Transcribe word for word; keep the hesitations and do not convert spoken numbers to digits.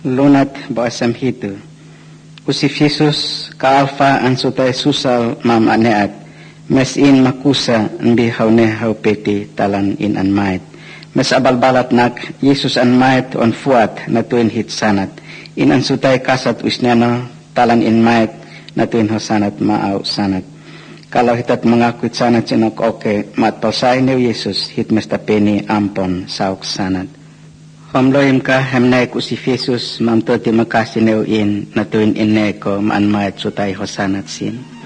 lunat baasam hitu. Usif Jesus ka alfa an sutay susal mam aneat, mes in makusa nbi haune haupeti talan in an mait. Mes abal-balat nak Yesus an mait on fuat na tuin hit sanat, in an sutay kasat usnano talan in mait na tuin ho sanat maaw sanat. Kalau hitat mengakuit sanat sinok oke mat pausay ni Yesus hit mesta peni ampon sauk sanat. Homloim ka hemnaik usif Jesus mamtoti makasi neu in na tuin inne ko maan mait sutay ho sanat sin.